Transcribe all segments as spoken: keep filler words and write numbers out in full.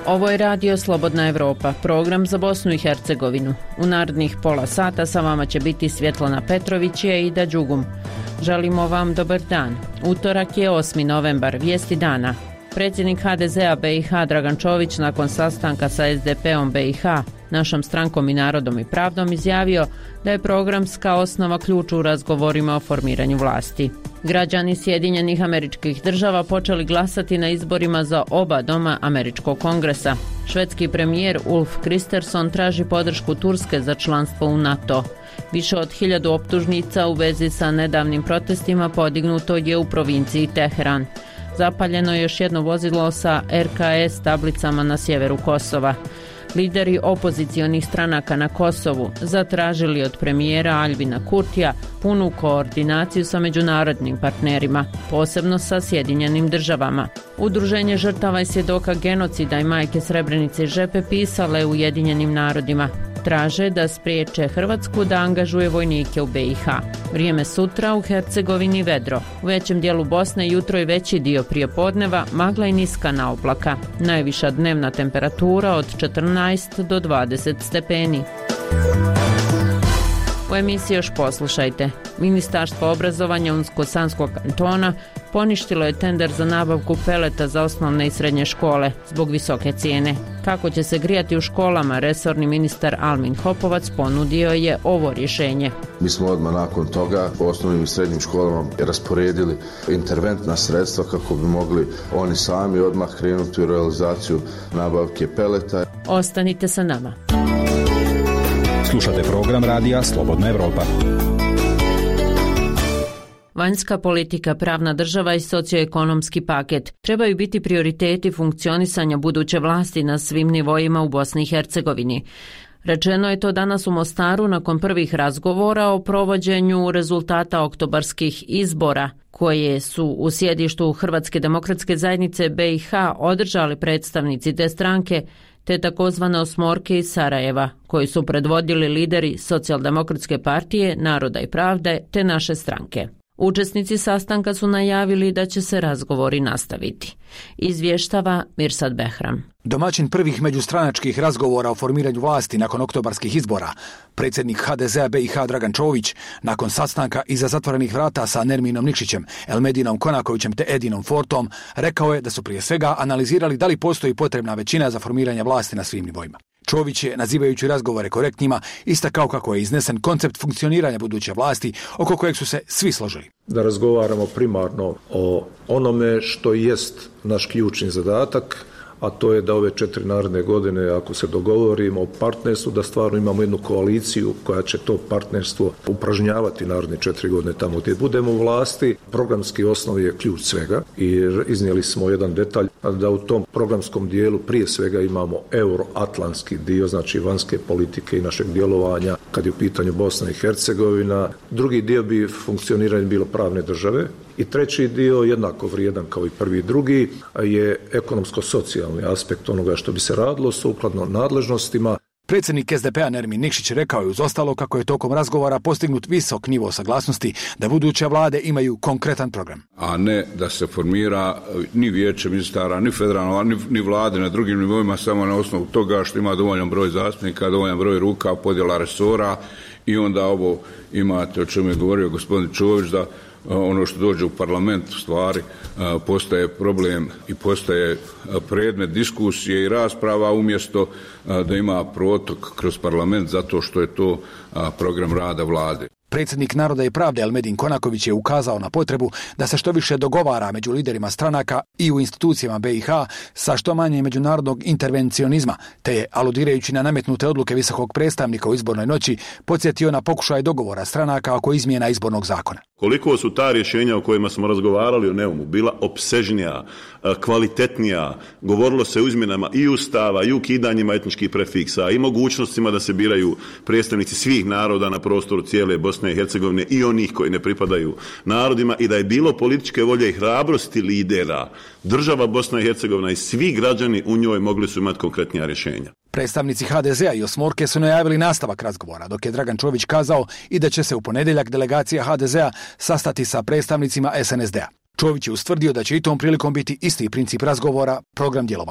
Ovo je Radio Slobodna Evropa, program za Bosnu i Hercegovinu. U narednih pola sata sa vama će biti Svjetlana Petrović i Ida Đugum. Želimo vam dobar dan. Utorak je osmi novembar, vijesti dana. Predsjednik ha de zea be i ha Dragan Čović nakon sastanka sa es de peom be i ha, našom strankom i Narodom i pravdom, izjavio da je programska osnova ključ u razgovorima o formiranju vlasti. Građani Sjedinjenih Američkih Država počeli glasati na izborima za oba doma Američkog kongresa. Švedski premijer Ulf Kristersson traži podršku Turske za članstvo u NATO. Više od hiljadu optužnica u vezi sa nedavnim protestima podignuto je u provinciji Teheran. Zapaljeno je još jedno vozilo sa er ka es tablicama na sjeveru Kosova. Lideri opozicionih stranaka na Kosovu zatražili od premijera Aljbina Kurtija punu koordinaciju sa međunarodnim partnerima, posebno sa Sjedinjenim Državama. Udruženje žrtava i svjedoka genocida i majke Srebrenice i Žepe pisale Ujedinjenim narodima. Traže da spriječe Hrvatsku da angažuje vojnike u be i ha. Vrijeme sutra u Hercegovini vedro. U većem dijelu Bosne jutro i veći dio prijepodneva magla i niskana oblaka. Najviša dnevna temperatura od četrnaest do dvadeset stepeni. U emisiji još poslušajte. Ministarstvo obrazovanja Unsko-Sanskog kantona poništilo je tender za nabavku peleta za osnovne i srednje škole zbog visoke cijene. Kako će se grijati u školama, resorni ministar Almin Hopovac ponudio je ovo rješenje. Mi smo odmah nakon toga u osnovnim i srednjim školama rasporedili interventna sredstva kako bi mogli oni sami odmah krenuti u realizaciju nabavke peleta. Ostanite sa nama. Slušate program radija Slobodna Evropa. Vanjska politika, pravna država i socioekonomski paket trebaju biti prioriteti funkcionisanja buduće vlasti na svim nivoima u Bosni i Hercegovini. Rečeno je to danas u Mostaru nakon prvih razgovora o provođenju rezultata oktobarskih izbora, koje su u sjedištu Hrvatske demokratske zajednice be i ha održali predstavnici te stranke, te takozvane osmorke iz Sarajeva, koji su predvodili lideri Socijaldemokratske partije, Naroda i pravde, te naše stranke. Učesnici sastanka su najavili da će se razgovori nastaviti. Izvještava Mirsad Behram. Domaćin prvih međustranačkih razgovora o formiranju vlasti nakon oktobarskih izbora, predsjednik ha de zea be i ha Dragan Čović, nakon sastanka iza zatvorenih vrata sa Nerminom Nikšićem, Elmedinom Konakovićem te Edinom Fortom, rekao je da su prije svega analizirali da li postoji potrebna većina za formiranje vlasti na svim nivoima. Čović je, nazivajući razgovore korektnima, istakao kako je iznesen koncept funkcioniranja buduće vlasti oko kojeg su se svi složili. Da razgovaramo primarno o onome što jest naš ključni zadatak, a to je da ove četiri naredne godine, ako se dogovorimo o partnerstvu, da stvarno imamo jednu koaliciju koja će to partnerstvo upražnjavati naredne četiri godine tamo gdje budemo u vlasti. Programski osnov je ključ svega i iznijeli smo jedan detalj da u tom programskom dijelu prije svega imamo euroatlantski dio, znači vanjske politike i našeg djelovanja kad je u pitanju Bosna i Hercegovina. Drugi dio bi funkcioniranje bilo pravne države. I treći dio, jednako vrijedan kao i prvi i drugi, je ekonomsko-socijalni aspekt onoga što bi se radilo sukladno nadležnostima. Predsjednik es de pea Nermin Nikšić rekao je uz ostalo kako je tokom razgovora postignut visok nivo saglasnosti da buduće vlade imaju konkretan program. A ne da se formira ni vijeće ministara, ni federalno, ni, ni vlade na drugim nivoima samo na osnovu toga što ima dovoljan broj zastupnika, dovoljan broj ruka, podjela resora i onda ovo imate o čemu je govorio gospodin Čović da ono što dođe u parlament u stvari postaje problem i postaje predmet diskusije i rasprava umjesto da ima protok kroz parlament zato što je to program rada vlade. Predsjednik Naroda i pravde Elmedin Konaković je ukazao na potrebu da se što više dogovara među liderima stranaka i u institucijama be i ha sa što manje međunarodnog intervencionizma, te je, aludirajući na nametnute odluke visokog predstavnika u izbornoj noći, podsjetio na pokušaj dogovora stranaka oko izmjena izbornog zakona. Koliko su ta rješenja o kojima smo razgovarali o Neumu bila opsežnija, kvalitetnija, govorilo se o izmjenama i ustava i ukidanjima etničkih prefiksa i mogućnostima da se biraju predstavnici svih naroda na prostoru cijele Bosne i Hercegovine i onih koji ne pripadaju narodima i da je bilo političke volje i hrabrosti lidera, država Bosna i Hercegovina i svi građani u njoj mogli su imati konkretnija rješenja. Predstavnici ha de zea i osmorke su najavili nastavak razgovora, dok je Dragan Čović kazao i da će se u ponedjeljak delegacija ha de zea sastati sa predstavnicima es en es de a. Čović je ustvrdio da će i tom prilikom biti isti princip razgovora, program djelovanja.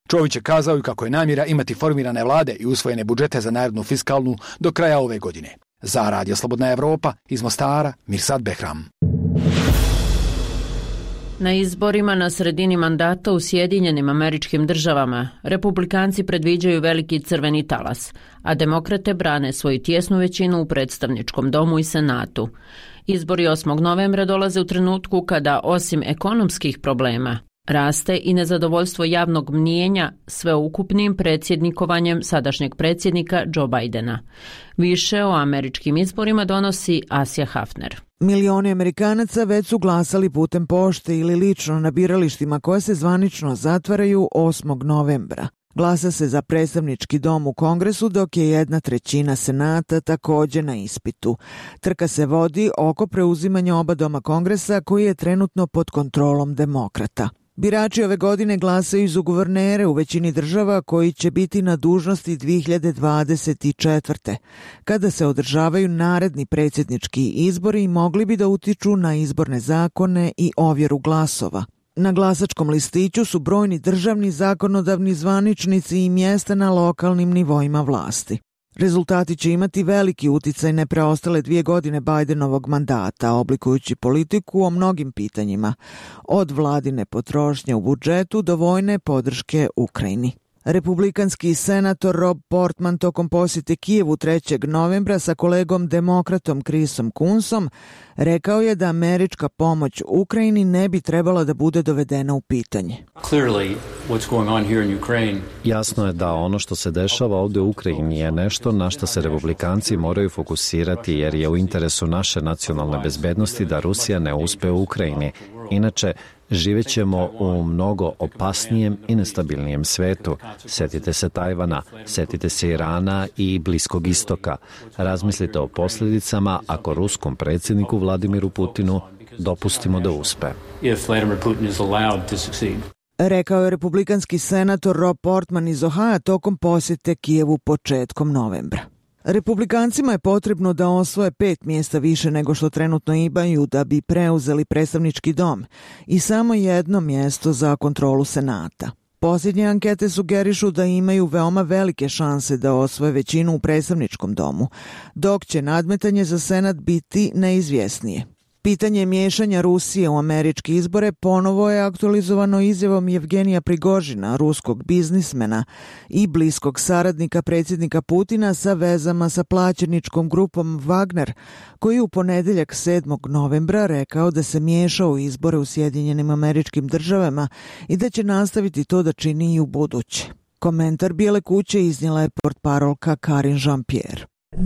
Čović je kazao i kako je namjera imati formirane vlade i usvojene budžete za narednu fiskalnu do kraja ove godine. Za Radio Slobodna Evropa, iz Mostara, Mirsad Behram. Na izborima na sredini mandata u Sjedinjenim Američkim Državama republikanci predviđaju veliki crveni talas, a demokrate brane svoju tjesnu većinu u predstavničkom domu i senatu. Izbori osmog novembra dolaze u trenutku kada, osim ekonomskih problema, raste i nezadovoljstvo javnog mnijenja sveukupnim predsjednikovanjem sadašnjeg predsjednika Joe Bidena. Više o američkim izborima donosi Asja Hafner. Milioni Amerikanaca već su glasali putem pošte ili lično na biralištima koje se zvanično zatvaraju osmog novembra. Glasa se za predstavnički dom u Kongresu, dok je jedna trećina senata također na ispitu. Trka se vodi oko preuzimanja oba doma Kongresa, koji je trenutno pod kontrolom demokrata. Birači ove godine glasaju za guvernere u većini država koji će biti na dužnosti dvije hiljade dvadeset četvrte. Kada se održavaju naredni predsjednički izbori, mogli bi da utiču na izborne zakone i ovjeru glasova. Na glasačkom listiću su brojni državni, zakonodavni zvaničnici i mjesta na lokalnim nivoima vlasti. Rezultati će imati veliki uticaj na preostale dvije godine Bidenovog mandata, oblikujući politiku o mnogim pitanjima, od vladine potrošnje u budžetu do vojne podrške Ukrajini. Republikanski senator Rob Portman tokom posjete Kijevu trećeg novembra sa kolegom demokratom Chrisom Coonsom rekao je da američka pomoć Ukrajini ne bi trebala da bude dovedena u pitanje. Jasno je da ono što se dešava ovdje u Ukrajini je nešto na što se republikanci moraju fokusirati, jer je u interesu naše nacionalne bezbednosti da Rusija ne uspe u Ukrajini. Inače, živjet ćemo u mnogo opasnijem i nestabilnijem svetu. Sjetite se Tajvana, sjetite se Irana i Bliskog istoka. Razmislite o posljedicama ako ruskom predsjedniku Vladimiru Putinu dopustimo da uspe. Rekao je republikanski senator Rob Portman iz Ohaja tokom posjete Kijevu početkom novembra. Republikancima je potrebno da osvoje pet mjesta više nego što trenutno imaju da bi preuzeli predstavnički dom i samo jedno mjesto za kontrolu senata. Posljednje ankete sugerišu da imaju veoma velike šanse da osvoje većinu u predstavničkom domu, dok će nadmetanje za senat biti neizvjesnije. Pitanje miješanja Rusije u američke izbore ponovo je aktualizovano izjavom Jevgenija Prigožina, ruskog biznismena i bliskog saradnika predsjednika Putina sa vezama sa plaćeničkom grupom Wagner, koji je u ponedjeljak sedmog novembra rekao da se miješao u izbore u Sjedinjenim Američkim Državama i da će nastaviti to da čini i u buduće. Komentar Bijele kuće iznijela je portparolka Karine Jean-Pierre.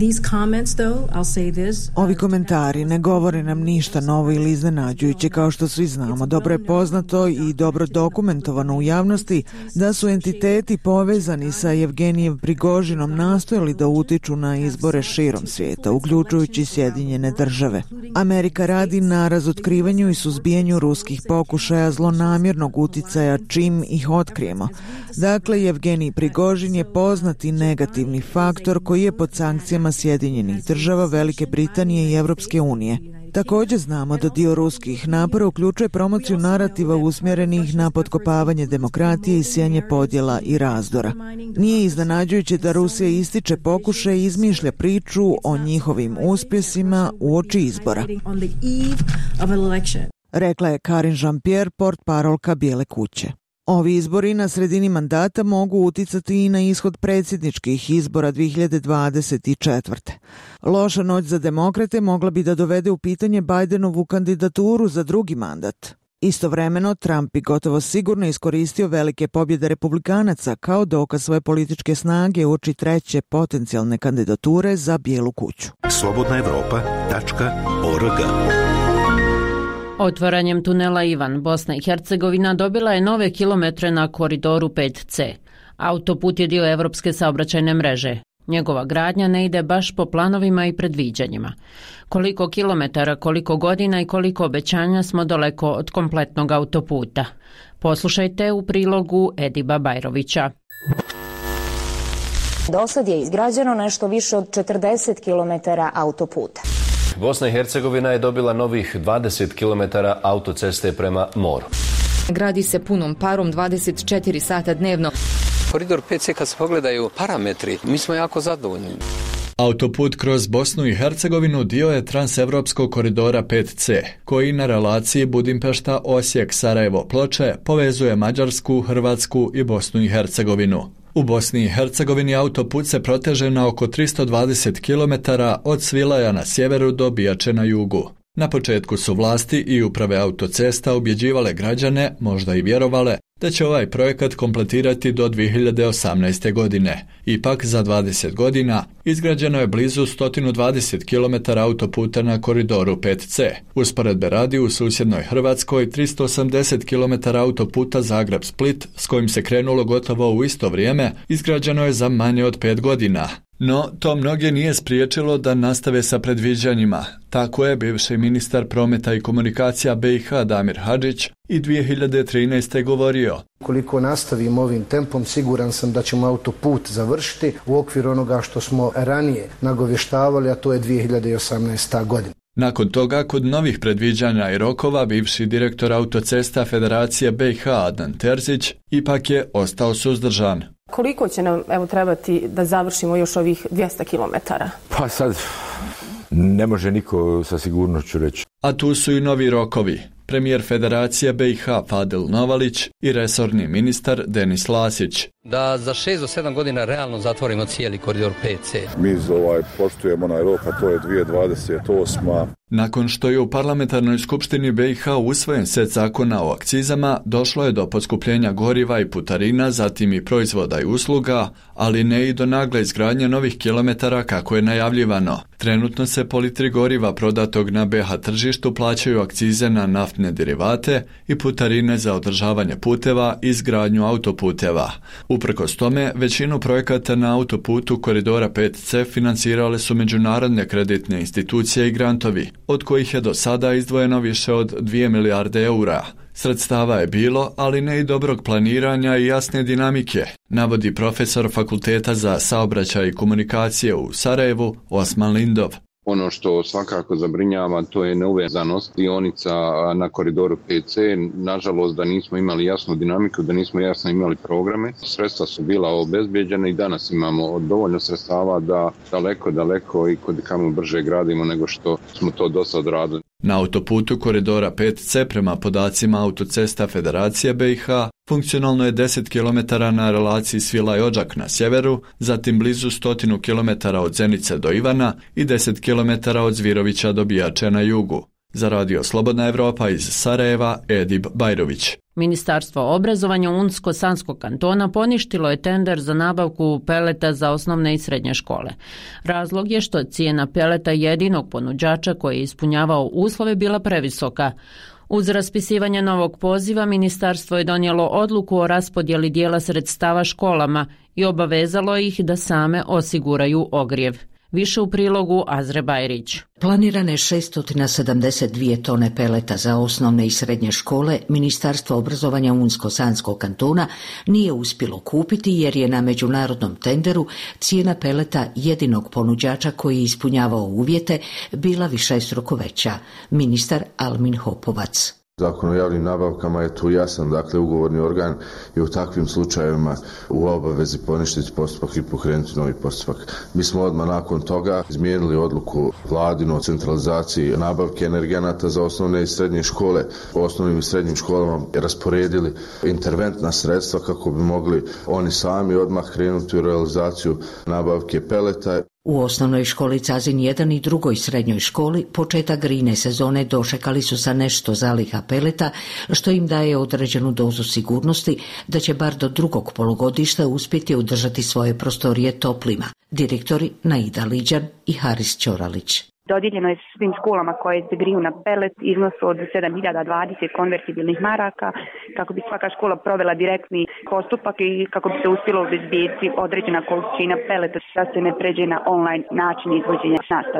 Ovi komentari ne govore nam ništa novo ili iznenađujuće, kao što svi znamo. Dobro je poznato i dobro dokumentovano u javnosti da su entiteti povezani sa Jevgenijem Prigožinom nastojali da utiču na izbore širom svijeta, uključujući Sjedinjene Države. Amerika radi na razotkrivanju i suzbijanju ruskih pokušaja zlonamjernog uticaja čim ih otkrijemo. Dakle, Jevgenij Prigožin je poznati negativni faktor koji je pod sankcijama Sjedinjenih Država, Velike Britanije i Evropske unije. Također znamo da dio ruskih napora uključuje promociju narativa usmjerenih na potkopavanje demokratije i sijanje podjela i razdora. Nije iznenađujuće da Rusija ističe pokušaj i izmišlja priču o njihovim uspjesima uoči izbora, rekla je Karine Jean-Pierre, portparolka Bijele kuće. Ovi izbori na sredini mandata mogu uticati i na ishod predsjedničkih izbora dvije hiljade dvadeset četvrte. Loša noć za demokrate mogla bi da dovede u pitanje Bidenovu kandidaturu za drugi mandat. Istovremeno, Trump bi gotovo sigurno iskoristio velike pobjede republikanaca kao dokaz svoje političke snage uoči treće potencijalne kandidature za Bijelu kuću. slobodna evropa tačka org. Otvaranjem tunela Ivan, Bosna i Hercegovina dobila je nove kilometre na koridoru pet ce. Autoput je dio evropske saobraćajne mreže. Njegova gradnja ne ide baš po planovima i predviđanjima. Koliko kilometara, koliko godina i koliko obećanja smo daleko od kompletnog autoputa. Poslušajte u prilogu Ediba Bajrovića. Dosad je izgrađeno nešto više od četrdeset kilometara autoputa. Bosna i Hercegovina je dobila novih dvadeset kilometara autoceste prema moru. Gradi se punom parom dvadeset četiri sata dnevno. Koridor pet C, kad se pogledaju parametri, mi smo jako zadovoljni. Autoput kroz Bosnu i Hercegovinu dio je transevropskog koridora pet C, koji na relaciji Budimpešta-Osijek-Sarajevo-Ploče povezuje Mađarsku, Hrvatsku i Bosnu i Hercegovinu. U Bosni i Hercegovini autoput se proteže na oko tristo dvadeset kilometara od Svilaja na sjeveru do Bijače na jugu. Na početku su vlasti i uprave autocesta ubjeđivale građane, možda i vjerovale, da će ovaj projekat kompletirati do dvije hiljade osamnaeste. godine. Ipak, za dvadeset godina izgrađeno je blizu sto dvadeset kilometara autoputa na koridoru pet C. Usporedbe radi, u susjednoj Hrvatskoj tristo osamdeset kilometara autoputa Zagreb-Split, s kojim se krenulo gotovo u isto vrijeme, izgrađeno je za manje od pet godina. No, to mnoge nije spriječilo da nastave sa predviđanjima. Tako je bivši ministar prometa i komunikacija B i H Damir Hadžić i dvije hiljade trinaeste. govorio. Koliko nastavimo ovim tempom, siguran sam da ćemo autoput završiti u okviru onoga što smo ranije nagovještavali, a to je dvije hiljade osamnaesta. godina. Nakon toga, kod novih predviđanja i rokova, bivši direktor autocesta Federacije B i H Adnan Terzić ipak je ostao suzdržan. Koliko će nam evo trebati da završimo još ovih dvjesto kilometara? Pa sad ne može niko sa sigurnošću reći. A tu su i novi rokovi. Premijer Federacije B i H Fadil Novalić i resorni ministar Denis Lasić. Da za šest do sedam godina realno zatvorimo cijeli koridor pet C. Mi ovaj, poštujemo onaj rok, a to je dvije hiljade dvadeset osma. Nakon što je u parlamentarnoj skupštini B i H usvojen set zakona o akcizama, došlo je do poskupljenja goriva i putarina, zatim i proizvoda i usluga, ali ne i do nagle izgradnje novih kilometara kako je najavljivano. Trenutno se po litri goriva prodatog na B i H tržištu plaćaju akcize na naftne derivate i putarine za održavanje puteva i izgradnju autoputeva. Uprkos tome, većinu projekata na autoputu koridora pet C financirale su međunarodne kreditne institucije i grantovi, od kojih je do sada izdvojeno više od dvije milijarde eura. Sredstava je bilo, ali ne i dobrog planiranja i jasne dinamike, navodi profesor Fakulteta za saobraćaj i komunikacije u Sarajevu Osman Lindov. Ono što svakako zabrinjava, to je neuvezanost dionica na koridoru pet C. Nažalost, da nismo imali jasnu dinamiku, da nismo jasno imali programe. Sredstva su bila obezbijeđena i danas imamo dovoljno sredstava da daleko, daleko i kod kamo brže gradimo nego što smo to do sad radili. Na autoputu koridora pet C, prema podacima autocesta Federacije B i H, funkcionalno je deset kilometara na relaciji Svilaj-Odžak na sjeveru, zatim blizu stotinu kilometara od Zenice do Ivana i deset kilometara od Zvirovića do Bijače na jugu. Za radio Slobodna Evropa iz Sarajeva, Edib Bajrović. Ministarstvo obrazovanja Unsko-Sanskog kantona poništilo je tender za nabavku peleta za osnovne i srednje škole. Razlog je što cijena peleta jedinog ponuđača koji je ispunjavao uslove bila previsoka. Uz raspisivanje novog poziva, ministarstvo je donijelo odluku o raspodjeli dijela sredstava školama i obavezalo ih da same osiguraju ogrijev. Više u prilogu Azre Bajrić. Planirane šesto sedamdeset dvije tone peleta za osnovne i srednje škole Ministarstvo obrazovanja Unsko-Sanskog kantona nije uspjelo kupiti jer je na međunarodnom tenderu cijena peleta jedinog ponuđača koji je ispunjavao uvjete bila višestruko veća. Ministar Almin Hopovac. Zakon o javnim nabavkama je tu jasan, dakle ugovorni organ je u takvim slučajevima u obavezi poništiti postupak i pokrenuti novi postupak. Mi smo odmah nakon toga izmijenili odluku vladinu o centralizaciji nabavke energenata za osnovne i srednje škole. U osnovnim i srednjim školama rasporedili interventna sredstva kako bi mogli oni sami odmah krenuti u realizaciju nabavke peleta. U osnovnoj školi Cazin jedan i drugoj srednjoj školi početak grijne sezone dočekali su sa nešto zaliha peleta, što im daje određenu dozu sigurnosti da će bar do drugog polugodišta uspjeti održati svoje prostorije toplima. Direktori Naida Liđan i Haris Ćoralić. Dodijeljeno je svim školama koje se griju na pelet iznos od sedam hiljada dvadeset konvertibilnih maraka kako bi svaka škola provela direktni postupak i kako bi se uspjelo obezbijediti određena količina peleta da se ne pređe na online način izvođenja nastave.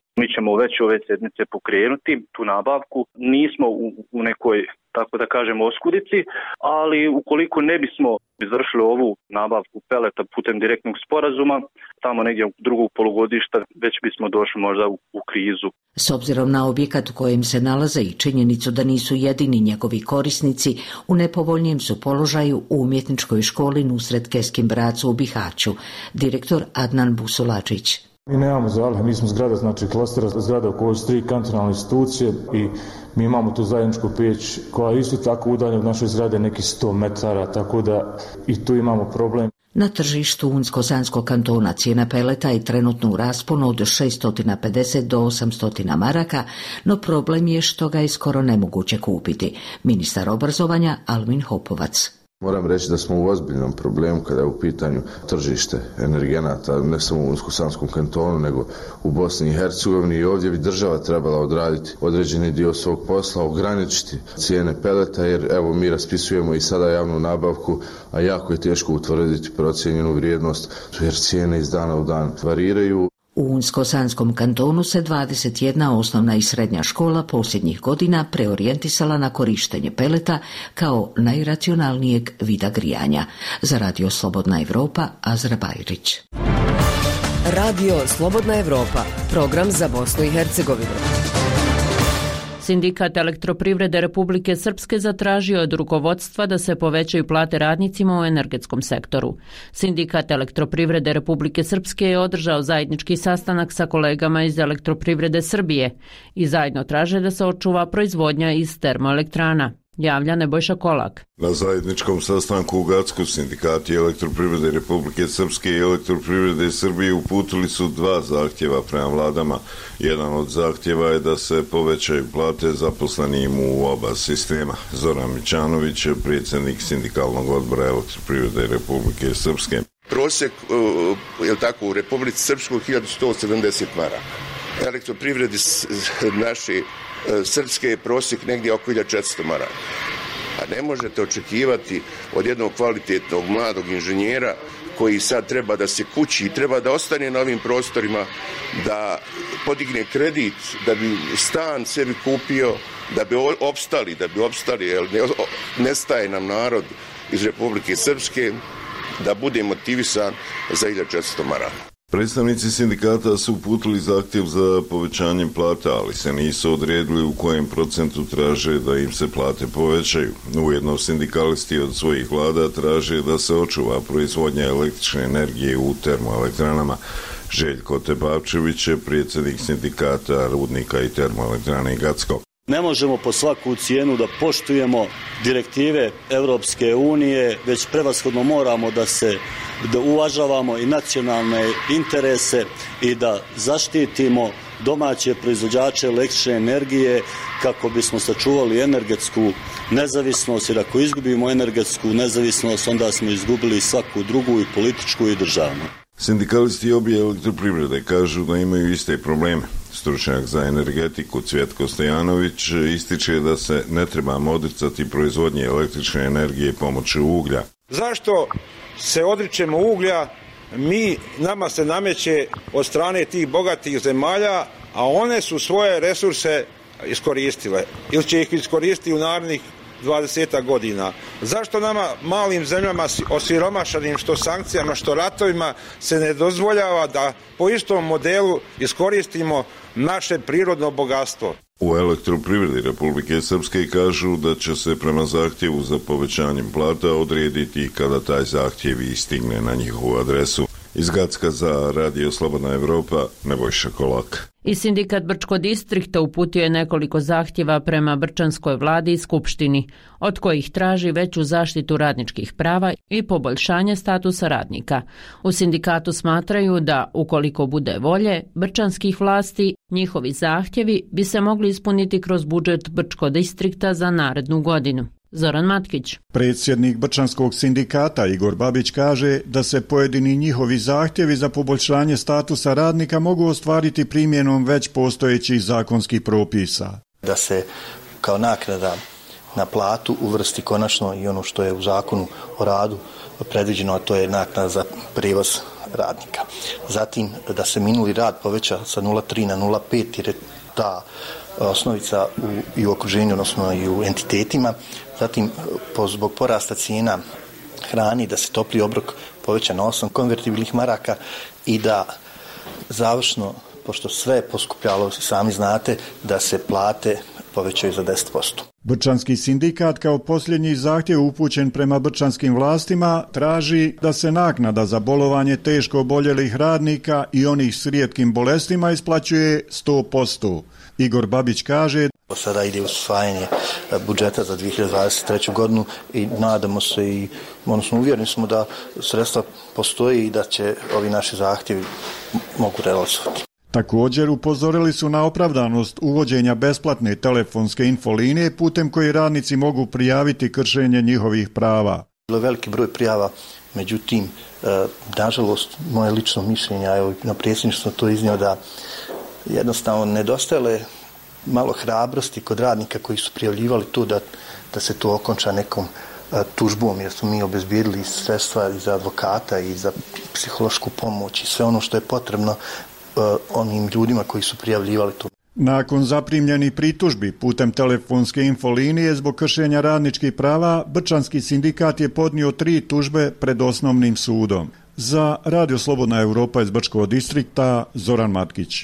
Mi ćemo već ove sedmice pokrenuti tu nabavku. Nismo u, u nekoj, tako da kažemo, oskudici, ali ukoliko ne bismo izvršili ovu nabavku peleta putem direktnog sporazuma, tamo negdje u drugog polugodišta već bismo došli možda u, u krizu. S obzirom na objekat u kojem se nalaze i činjenicu da nisu jedini njegovi korisnici, u nepovoljnijem su položaju u umjetničkoj školi Nusret Keskin Bracu u Bihaću. Direktor Adnan Busulačić. Mi nemamo zalihe, mi smo zgrada, znači klastera zgrada u kojoj su tri kantonalne institucije i mi imamo tu zajedničku peć koja isto tako udaljena od naše zgrade nekih sto metara, tako da i tu imamo problem. Na tržištu Unsko-Sanskog kantona cijena peleta je trenutno u rasponu od šesto pedeset do osamsto maraka, no problem je što ga je skoro nemoguće kupiti. Ministar obrazovanja Almin Hopovac. Moram reći da smo u ozbiljnom problemu kada je u pitanju tržište energenata, ne samo u Unsko-Sanskom kantonu, nego u Bosni i Hercegovini, i ovdje bi država trebala odraditi određeni dio svog posla, ograničiti cijene peleta, jer evo mi raspisujemo i sada javnu nabavku, a jako je teško utvrditi procijenjenu vrijednost, jer cijene iz dana u dan variraju. U Unsko-Sanskom kantonu se dvadeset jedna osnovna i srednja škola posljednjih godina preorijentisala na korištenje peleta kao najracionalnijeg vida grijanja. Za Radio Slobodna Evropa, Azra Bajrić. Radio Slobodna Evropa, program za Bosnu i Hercegovinu. Sindikat Elektroprivrede Republike Srpske zatražio od rukovodstva da se povećaju plate radnicima u energetskom sektoru. Sindikat Elektroprivrede Republike Srpske je održao zajednički sastanak sa kolegama iz Elektroprivrede Srbije i zajedno traže da se očuva proizvodnja iz termoelektrana. Javlja Nebojša Kolak. Na zajedničkom sastanku u Gacku sindikati Elektroprivrede Republike Srpske i Elektroprivrede Srbije uputili su dva zahtjeva prema vladama. Jedan od zahtjeva je da se povećaju plate zaposlenim u oba sistema. Zoran Mićanović je predsjednik sindikalnog odbora Elektroprivrede Republike Srpske. Prosjek, je li tako, u Republici Srpskoj hiljadu sto sedamdeset maraka. Elektroprivredi naši srpske je prosjek negdje oko hiljadu četiristo maraka. A ne možete očekivati od jednog kvalitetnog mladog inženjera koji sad treba da se kući i treba da ostane na ovim prostorima, da podigne kredit, da bi stan sebi kupio, da bi opstali, da bi opstali, jer nestaje nam narod iz Republike Srpske, da bude motivisan za hiljadu četiristo maraka. Predstavnici sindikata su uputili zahtjev za povećanjem plata, ali se nisu odredili u kojem procentu traže da im se plate povećaju. Ujedno sindikalisti od svojih vlada traže da se očuva proizvodnja električne energije u termoelektranama. Željko Tepavčević je predsjednik sindikata rudnika i termoelektrane Gacko. Ne možemo po svaku cijenu da poštujemo direktive Europske unije, već prevashodno moramo da se da uvažavamo i nacionalne interese i da zaštitimo domaće proizvođače električne energije kako bismo sačuvali energetsku nezavisnost, jer ako izgubimo energetsku nezavisnost, onda smo izgubili svaku drugu, i političku i državnu. Sindikalisti obje elektroprivrede kažu da imaju iste probleme. Stručnjak za energetiku Cvjetko Stojanović ističe da se ne trebamo odricati proizvodnje električne energije pomoću uglja. Zašto se odričemo uglja? Mi, nama se nameće od strane tih bogatih zemalja, a one su svoje resurse iskoristile ili će ih iskoristiti u narednih dvadesetak godina. Zašto nama, malim zemljama osiromašanim, što sankcijama, što ratovima, se ne dozvoljava da po istom modelu iskoristimo naše prirodno bogatstvo? U Elektroprivredi Republike Srpske kažu da će se prema zahtjevu za povećanjem plata odrediti kada taj zahtjev istigne na njihovu adresu. Iz Gacka za Radio Slobodna Evropa, Nebojša Kolak. I sindikat Brčko distrikta uputio je nekoliko zahtjeva prema brčanskoj vladi i skupštini, od kojih traži veću zaštitu radničkih prava i poboljšanje statusa radnika. U sindikatu smatraju da, ukoliko bude volje brčanskih vlasti, njihovi zahtjevi bi se mogli ispuniti kroz budžet Brčko distrikta za narednu godinu. Zoran Matkić. Predsjednik Brčanskog sindikata Igor Babić kaže da se pojedini njihovi zahtjevi za poboljšanje statusa radnika mogu ostvariti primjenom već postojećih zakonskih propisa. Da se kao naknada na platu uvrsti konačno i ono što je u zakonu o radu predviđeno, a to je naknada za prijevoz radnika. Zatim da se minuli rad poveća sa nula zarez tri na nula zarez pet jer je ta osnovica u, i u okruženju, odnosno i u entitetima. Zatim po, zbog porasta cijena hrani da se topli obrok poveća na osam konvertibilnih maraka i da završno, pošto sve je poskupljalo, sami znate, da se plate povećaju za deset posto. Brčanski sindikat kao posljednji zahtjev upućen prema brčanskim vlastima traži da se naknada za bolovanje teško oboljelih radnika i onih s rijetkim bolestima isplaćuje sto posto. Igor Babić kaže: Sada ide usvajanje budžeta za dvije hiljade dvadeset treću godinu i nadamo se i odnosno uvjereni smo da sredstva postoji i da će ovi naši zahtjevi mogu realizovati. Također upozorili su na opravdanost uvođenja besplatne telefonske infolinije putem koje radnici mogu prijaviti kršenje njihovih prava. Bilo je veliki broj prijava, međutim, nažalost, moje lično mišljenje, evo na predsjedništvu sam to iznio, da jednostavno nedostajale malo hrabrosti kod radnika koji su prijavljivali to da, da se to okonča nekom tužbom, jer smo mi obezbijedili sredstva i za advokata i za psihološku pomoć i sve ono što je potrebno onim ljudima koji su prijavljivali to. Nakon zaprimljenih pritužbi putem telefonske infolinije zbog kršenja radničkih prava, Brčanski sindikat je podnio tri tužbe pred osnovnim sudom. Za Radio Slobodna Europa iz Brčkog distrikta, Zoran Matkić.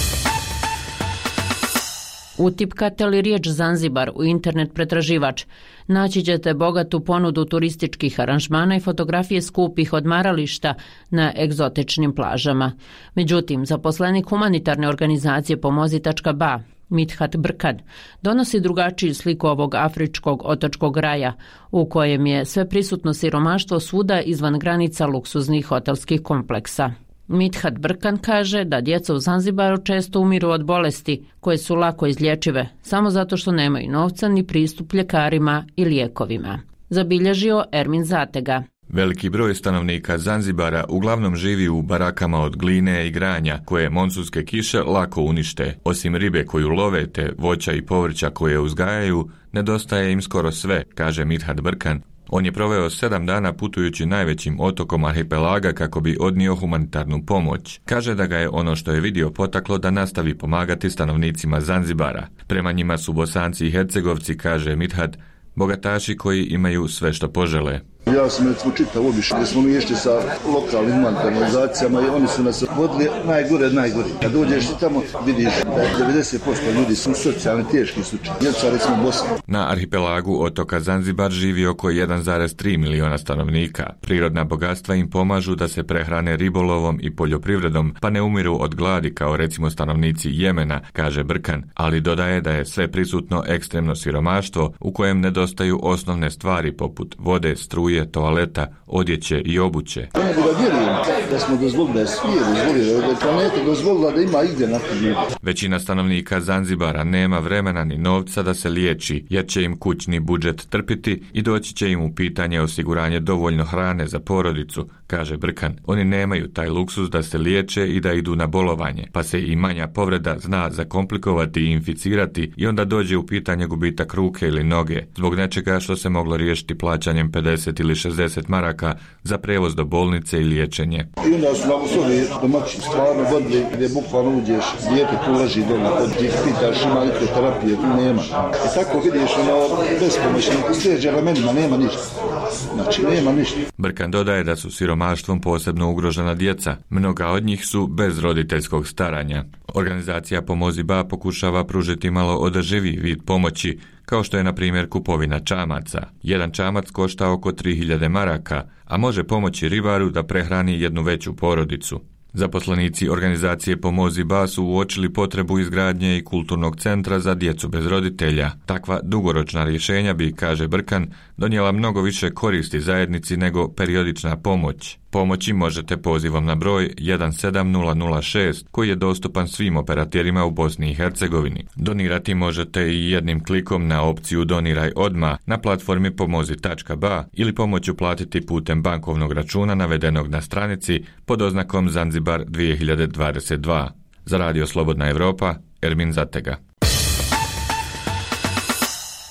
Utipkate li riječ Zanzibar u internet pretraživač, naći ćete bogatu ponudu turističkih aranžmana i fotografije skupih odmarališta na egzotičnim plažama. Međutim, zaposlenik humanitarne organizacije Pomozi tačka ba, Mithat Brkan, donosi drugačiju sliku ovog afričkog otočkog raja, u kojem je sve prisutno siromaštvo svuda izvan granica luksuznih hotelskih kompleksa. Mithat Brkan kaže da djeca u Zanzibaru često umiru od bolesti koje su lako izlječive, samo zato što nemaju novca ni pristup ljekarima i lijekovima. Zabilježio Ermin Zatega. Veliki broj stanovnika Zanzibara uglavnom živi u barakama od gline i granja, koje monsunske kiše lako unište. Osim ribe koju love te voća i povrća koje uzgajaju, nedostaje im skoro sve, kaže Mithat Brkan. On je proveo sedam dana putujući najvećim otokom arhipelaga kako bi odnio humanitarnu pomoć. Kaže da ga je ono što je vidio potaklo da nastavi pomagati stanovnicima Zanzibara. Prema njima su Bosanci i Hercegovci, kaže Mithat, bogataši koji imaju sve što požele. Ja sam recimo čitao obišao gdje smo mi išli sa lokalnim humanitarnim organizacijama i oni su nas vodili najgore od najgore. Kad dođeš ti tamo vidiš da devedeset posto ljudi su socijalni teški slučaj. Djeca recimo Bosna. Na arhipelagu otoka Zanzibar živi oko jedan zarez tri miliona stanovnika. Prirodna bogatstva im pomažu da se prehrane ribolovom i poljoprivredom, pa ne umiru od gladi kao recimo stanovnici Jemena, kaže Brkan, ali dodaje da je sve prisutno ekstremno siromaštvo u kojem nedostaju osnovne stvari poput vode, struje, toaleta, odjeće i obuće. Ja ne da vjerujem da smo dozvolili, da je svijet dozvolila, da je planeta dozvolila da ima igdje na ljudi. Većina stanovnika Zanzibara nema vremena ni novca da se liječi, jer će im kućni budžet trpiti i doći će im u pitanje osiguranje dovoljno hrane za porodicu, kaže Brkan. Oni nemaju taj luksus da se liječe i da idu na bolovanje, pa se i manja povreda zna zakomplikovati i inficirati i onda dođe u pitanje gubitak ruke ili noge, zbog nečega što se moglo riješiti plaćanjem pedeset ili šezdeset maraka za prevoz do bolnice i liječenje. I onda su nam uslovi domaći stvarno vodili gdje bukvalno uđeš, dijete tu leži doma, kod ti pitaš ima li te terapije, tu nema. I tako vidiš ono bespomoćno, u sljedećim elementima nema ništa. Znači nema ništa. Brkan dodaje da su siromaštvom posebno ugrožena djeca. Mnoga od njih su bez roditeljskog staranja. Organizacija Pomozi ba pokušava pružiti malo održiviji vid pomoći, kao što je na primjer kupovina čamaca. Jedan čamac košta oko tri hiljade maraka, a može pomoći ribaru da prehrani jednu veću porodicu. Zaposlenici organizacije Pomozi ba su uočili potrebu izgradnje i kulturnog centra za djecu bez roditelja. Takva dugoročna rješenja bi, kaže Brkan, donijela mnogo više koristi zajednici nego periodična pomoć. Pomoći možete pozivom na broj jedan sedam nula nula šest koji je dostupan svim operaterima u Bosni i Hercegovini. Donirati možete i jednim klikom na opciju Doniraj odmah na platformi Pomozi tačka ba ili pomoć uplatiti putem bankovnog računa navedenog na stranici pod oznakom Zanzibar dvije hiljade dvadeset dva. Za Radio Slobodna Europa, Ermin Zatega.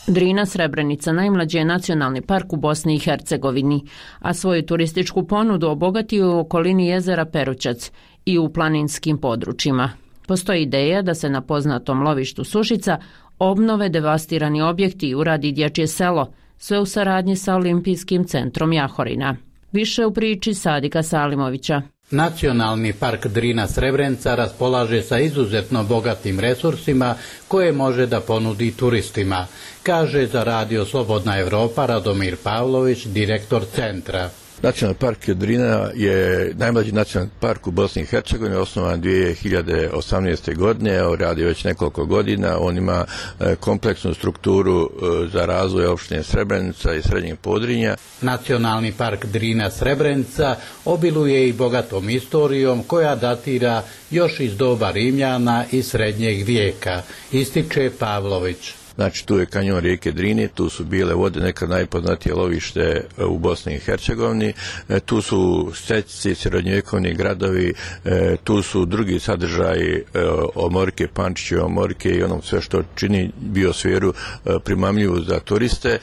Drina Srebrenica najmlađi je nacionalni park u Bosni i Hercegovini, a svoju turističku ponudu obogatio u okolini jezera Perućac i u planinskim područjima. Postoji ideja da se na poznatom lovištu Sušica obnove devastirani objekti i uradi dječje selo, sve u saradnji sa Olimpijskim centrom Jahorina. Više u priči Sadika Salimovića. Nacionalni park Drina Srebrenica raspolaže sa izuzetno bogatim resursima koje može da ponudi turistima, kaže za Radio Slobodna Evropa Radomir Pavlović, direktor centra. Nacionalni park Drina je najmlađi nacionalni park u Bosni i Hercegovini, osnovan dvije hiljade osamnaeste. godine, evo radi već nekoliko godina. On ima kompleksnu strukturu za razvoj opštine Srebrenica i Srednjeg Podrinja. Nacionalni park Drina Srebrenica obiluje i bogatom istorijom koja datira još iz doba Rimljana i Srednjeg vijeka, ističe Pavlović. Znači, tu je kanjon rijeke Drine, tu su bile vode, nekad najpoznatije lovište u Bosni i Hercegovini, tu su stećci, srednjovjekovni gradovi, tu su drugi sadržaji omorke, Pančiće omorke i onom sve što čini biosferu primamljivu za turiste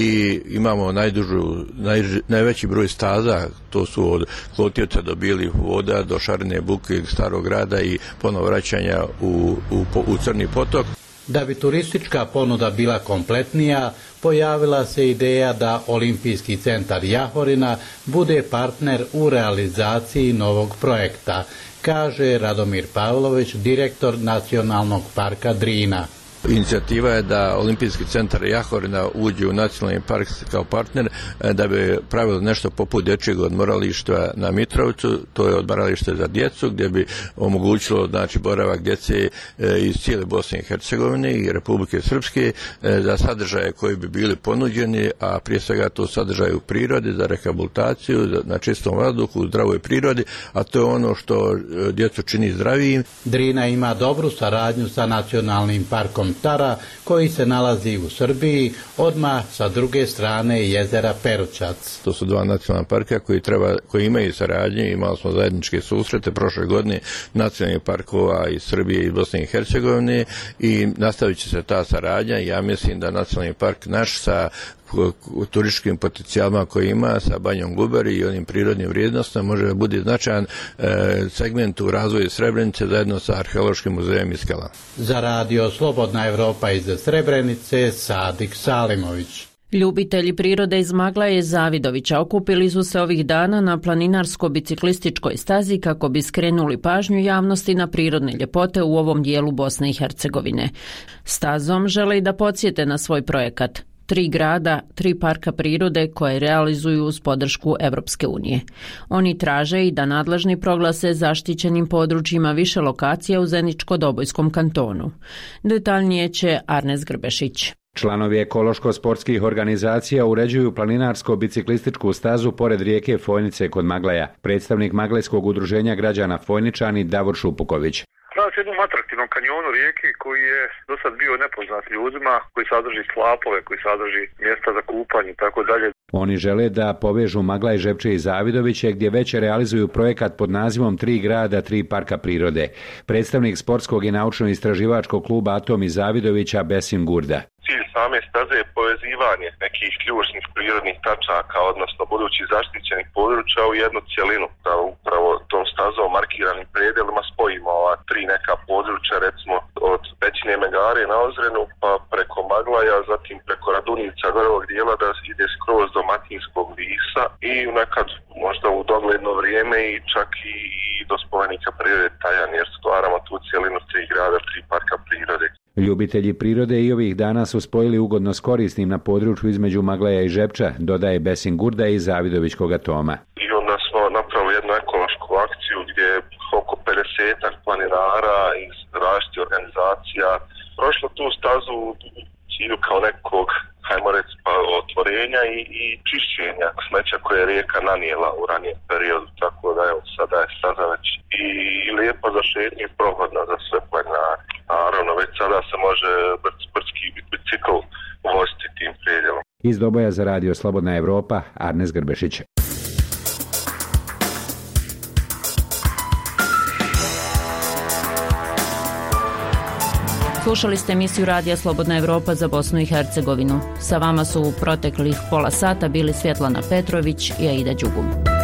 i imamo najdužu, naj, najveći broj staza, to su od Klotivca do Bijelih voda, do Šarine buke, Starog grada i ponovo vraćanja u, u, u Crni potok. Da bi turistička ponuda bila kompletnija, pojavila se ideja da Olimpijski centar Jahorina bude partner u realizaciji novog projekta, kaže Radomir Pavlović, direktor Nacionalnog parka Drina. Inicijativa je da Olimpijski centar Jahorina uđe u nacionalni park kao partner da bi pravilo nešto poput dječjeg odmorališta na Mitrovcu, to je odmoralište za djecu gdje bi omogućilo znači boravak djece iz cijele Bosne i Hercegovine i Republike Srpske za sadržaje koji bi bili ponuđeni, a prije svega to sadržaje u prirodi za rehabilitaciju, na čistom vazduhu, u zdravoj prirodi, a to je ono što djecu čini zdravijim. Drina ima dobru saradnju sa Nacionalnim parkom Tara, koji se nalazi u Srbiji, odmah sa druge strane jezera Perućac. To su dva nacionalna parka koji, treba, koji imaju saradnje, imali smo zajedničke susrete prošle godine nacionalnih parkova iz Srbije i Bosne i Hercegovine i nastavit će se ta saradnja. Ja mislim da nacionalni park naš sa turističkim potencijalima koji ima, sa Banjom Gubari i onim prirodnim vrijednostima može biti značajan e, segment u razvoju Srebrenice zajedno sa Arheološkim muzejem Iskela. Za Radio Slobodna Evropa iz Srebrenice, Sadik Salimović. Ljubitelji prirode iz Maglaje i Zavidovića okupili su se ovih dana na planinarsko-biciklističkoj stazi kako bi skrenuli pažnju javnosti na prirodne ljepote u ovom dijelu Bosne i Hercegovine. Stazom žele i da podsjete na svoj projekat. Tri grada, tri parka prirode koje realizuju uz podršku Evropske unije. Oni traže i da nadležni proglase zaštićenim područjima više lokacija u Zeničko-Dobojskom kantonu. Detaljnije će Arnes Grbešić. Članovi ekološko-sportskih organizacija uređuju planinarsko-biciklističku stazu pored rijeke Fojnice kod Maglaja. Predstavnik Maglajskog udruženja građana Fojničani Davor Šupuković. Radi se o jednom atraktivnom kanjonu rijeke koji je do sad bio nepoznat ljudima, koji sadrži slapove, koji sadrži mjesta za kupanje i tako dalje. Oni žele da povežu Maglaj, Žepče i Zavidoviće gdje već realizuju projekat pod nazivom Tri grada, tri parka prirode. Predstavnik sportskog i naučno-istraživačkog kluba Atom iz Zavidovića Besim Gurda. Cilj same staze je povezivanje nekih ključnih prirodnih tačaka, odnosno budućih zaštićenih područja u jednu cjelinu. Da upravo tom stazom markiranim predelima spojimo ova tri neka područja, recimo od Pećine Megare na Ozrenu, pa preko Maglaja, zatim preko Radunjica, gorovog dijela da ide skroz do Matinskog Visa i nekad možda u dogledno vrijeme i čak i do spomenika prirode Tajan, jer stvaramo tu cjelinu tri grada, tri parka prirode. Ljubitelji prirode i ovih dana su spojili ugodno s korisnim na području između Maglaja i Žepča, dodaje Besim Gurda iz Zavidovićkog Atoma. I onda smo napravili jednu ekološku akciju gdje je oko pedeset planinara iz različitih organizacija prošlo tu stazu u cilju kao nekog, hajmo reći, pa, otvorenja i, i čišćenja smeća koje je rijeka nanijela u ranijem periodu, tako da evo sada je staza već i, i lijepo za šetnju i prohodna za sve planinare. Naravno, već sada se može brdski bicikl voziti tim predjelom. Iz Doboja za Radio Slobodna Evropa, Arnes Grbešić. Slušali ste emisiju Radija Slobodna Evropa za Bosnu i Hercegovinu. Sa vama su u proteklih pola sata bili Svjetlana Petrović i Aida Đugum.